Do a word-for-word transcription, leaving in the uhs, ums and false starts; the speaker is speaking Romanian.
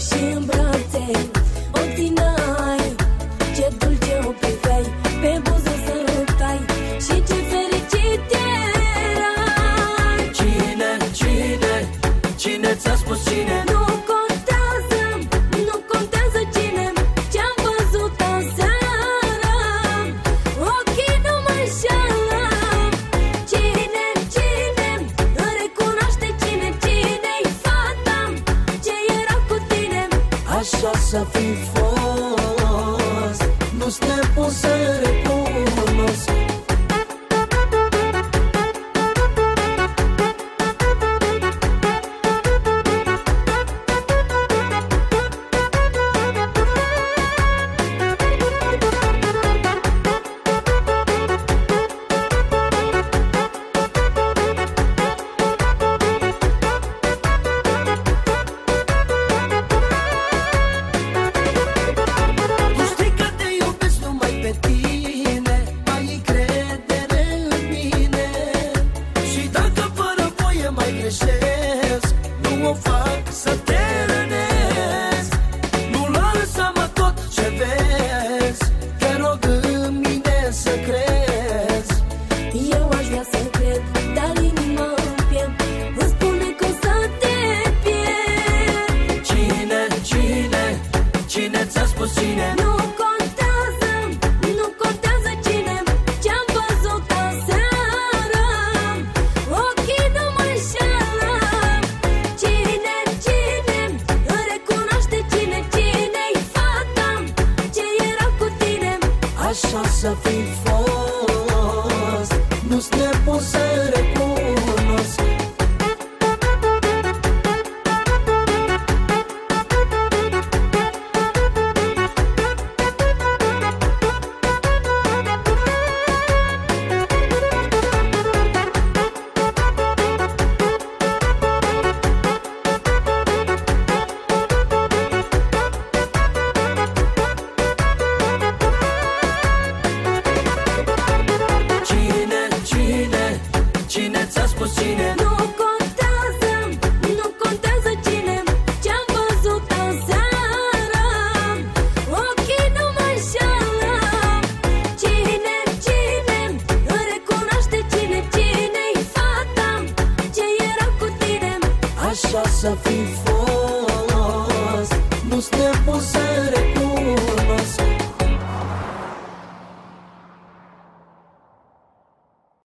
și în brațe o țineai. Ce dulce o priveai, pe buze sărutai și ce fericit erai. Cine, cine, cine ți-a spus cine? Nu contează, nu contează cine, ce-am văzut aseară. Ochii nu mă înșală. Cine, cine, îmi recunoaște cine, cine-i fata ce era cu tine. Așa să fi fost, nu-ți nepot să recunosc. Nu o fac să te rănesc. Nu lăsa-mă tot ce vezi, te rog în mine să crezi. Eu aș vrea să cred, dar inima îmi pierd, îmi spune că o să te pierd. Cine, cine, cine ți-a spus cine? Nu contează, nu contează cine, ce-am văzut aseară. Ochii nu mă înșală. Cine, cine, îmi recunoaște cine, cine-i fata ce era cu tine. Așa să fi fost, nu-ți nepot să recunosc. Cine ți-a spus cine? Nu contează, nu contează cine, ce-am văzut aseară. Ochii nu mă înșală. Cine, cine, îmi recunoaște cine, cine-i fata ce era cu tine. Așa să fi fost, nu-ți nepot să recunosc.